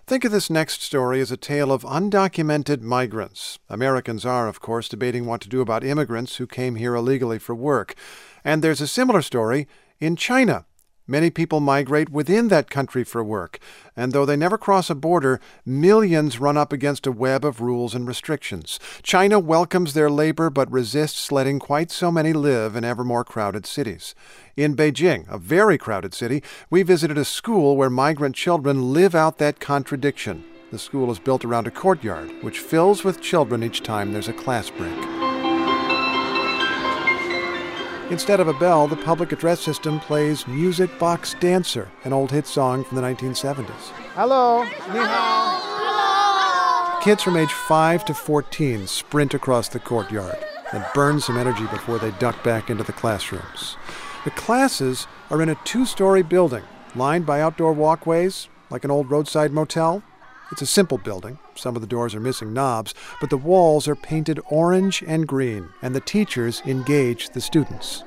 Think of this next story as a tale of undocumented migrants. Americans are, of course, debating what to do about immigrants who came here illegally for work. And there's a similar story in China. Many people migrate within that country for work, and though they never cross a border, millions run up against a web of rules and restrictions. China welcomes their labor but resists letting quite so many live in ever more crowded cities. In Beijing, a very crowded city, we visited a school where migrant children live out that contradiction. The school is built around a courtyard, which fills with children each time there's a class break. Instead of a bell, the public address system plays Music Box Dancer, an old hit song from the 1970s. Hello, ni hao. Hello. Kids from age 5 to 14 sprint across the courtyard and burn some energy before they duck back into the classrooms. The classes are in a 2-story building, lined by outdoor walkways, like an old roadside motel. It's a simple building. Some of the doors are missing knobs, but the walls are painted orange and green, and the teachers engage the students.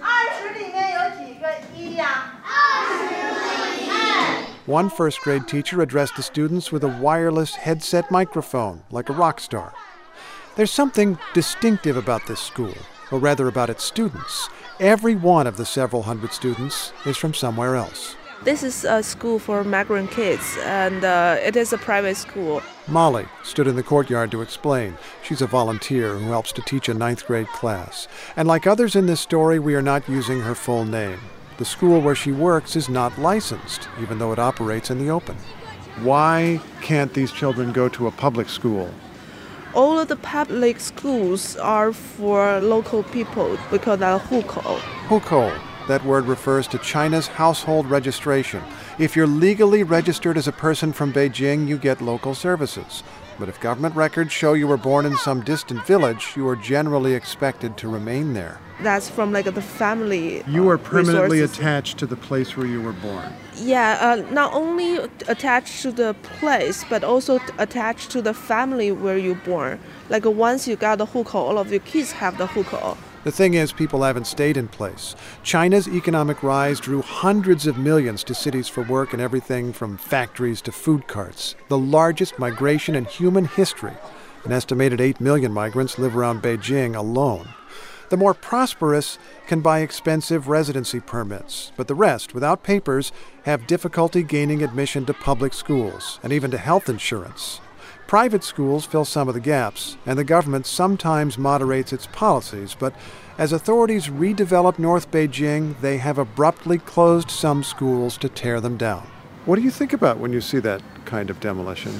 One first-grade teacher addressed the students with a wireless headset microphone, like a rock star. There's something distinctive about this school, or rather about its students. Every one of the several hundred students is from somewhere else. This is a school for migrant kids, and it is a private school. Molly stood in the courtyard to explain. She's a volunteer who helps to teach a 9th grade class. And like others in this story, we are not using her full name. The school where she works is not licensed, even though it operates in the open. Why can't these children go to a public school? All of the public schools are for local people. We call that hukou. Hukou. That word refers to China's household registration. If you're legally registered as a person from Beijing, you get local services. But if government records show you were born in some distant village, you are generally expected to remain there. That's from the family. You are permanently resources. Attached to the place where you were born. Yeah, not only attached to the place, but also attached to the family where you're born. Once you got the hukou, all of your kids have the hukou. The thing is, people haven't stayed in place. China's economic rise drew hundreds of millions to cities for work and everything from factories to food carts. The largest migration in human history. An estimated 8 million migrants live around Beijing alone. The more prosperous can buy expensive residency permits, but the rest, without papers, have difficulty gaining admission to public schools and even to health insurance. Private schools fill some of the gaps, and the government sometimes moderates its policies, but as authorities redevelop North Beijing, they have abruptly closed some schools to tear them down. What do you think about when you see that kind of demolition?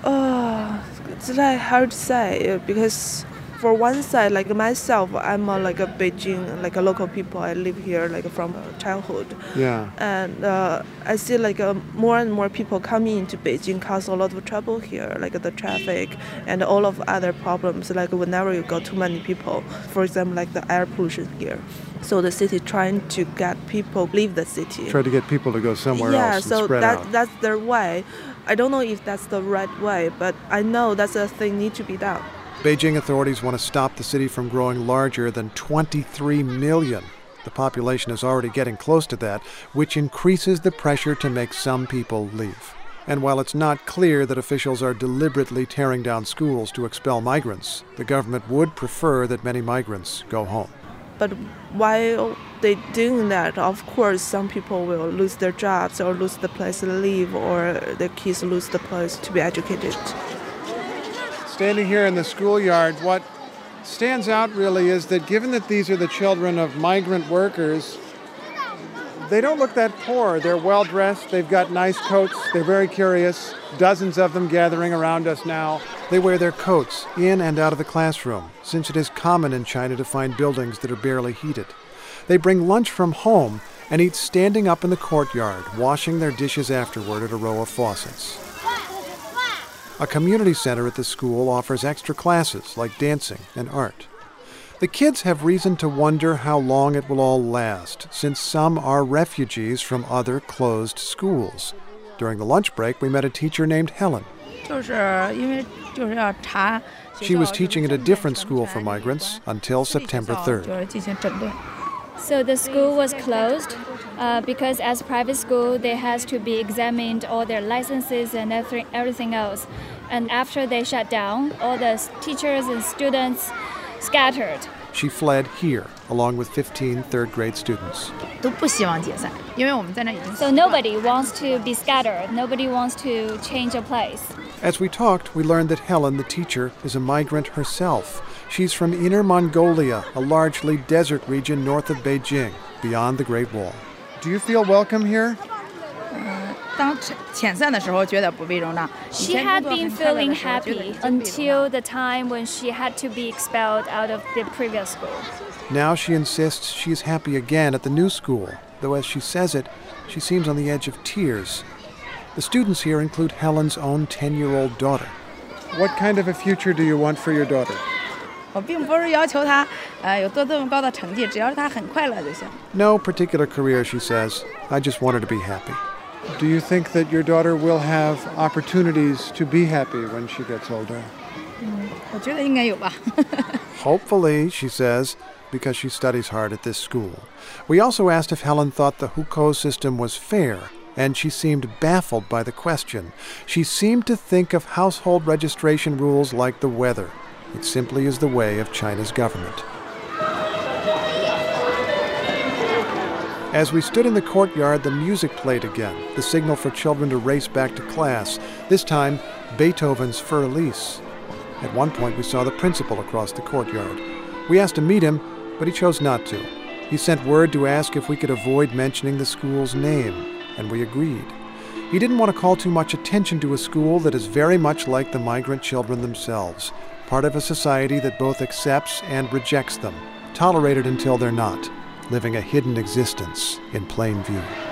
It's hard to say, because for one side, myself, I'm a Beijing, a local people. I live here from childhood. Yeah. And I see more and more people coming into Beijing cause a lot of trouble here, the traffic and all of other problems. Whenever you got too many people, for example, the air pollution here. So the city trying to get people leave the city. Try to get people to go somewhere else and spread out. Yeah, so that's their way. I don't know if that's the right way, but I know that's a thing need to be done. Beijing authorities want to stop the city from growing larger than 23 million. The population is already getting close to that, which increases the pressure to make some people leave. And while it's not clear that officials are deliberately tearing down schools to expel migrants, the government would prefer that many migrants go home. But while they're doing that, of course, some people will lose their jobs or lose the place to live, or their kids lose the place to be educated. Standing here in the schoolyard, what stands out really is that given that these are the children of migrant workers, they don't look that poor. They're well-dressed, they've got nice coats, they're very curious. Dozens of them gathering around us now. They wear their coats in and out of the classroom, since it is common in China to find buildings that are barely heated. They bring lunch from home and eat standing up in the courtyard, washing their dishes afterward at a row of faucets. A community center at the school offers extra classes like dancing and art. The kids have reason to wonder how long it will all last, since some are refugees from other closed schools. During the lunch break, we met a teacher named Helen. She was teaching at a different school for migrants until September 3rd. So the school was closed because as private school, they has to be examined all their licenses and everything else. And after they shut down, all the teachers and students scattered. She fled here, along with 15 third-grade students. So nobody wants to be scattered. Nobody wants to change a place. As we talked, we learned that Helen, the teacher, is a migrant herself. She's from Inner Mongolia, a largely desert region north of Beijing, beyond the Great Wall. Do you feel welcome here? She had been feeling happy until the time when she had to be expelled out of the previous school. Now she insists she's happy again at the new school, though as she says it, she seems on the edge of tears. The students here include Helen's own 10-year-old daughter. What kind of a future do you want for your daughter? No particular career, she says. I just want her to be happy. Do you think that your daughter will have opportunities to be happy when she gets older? Hopefully, she says, because she studies hard at this school. We also asked if Helen thought the hukou system was fair, and she seemed baffled by the question. She seemed to think of household registration rules like the weather. It simply is the way of China's government. As we stood in the courtyard, the music played again, the signal for children to race back to class, this time Beethoven's Für Elise. At one point, we saw the principal across the courtyard. We asked to meet him, but he chose not to. He sent word to ask if we could avoid mentioning the school's name, and we agreed. He didn't want to call too much attention to a school that is very much like the migrant children themselves, part of a society that both accepts and rejects them, tolerated until they're not, living a hidden existence in plain view.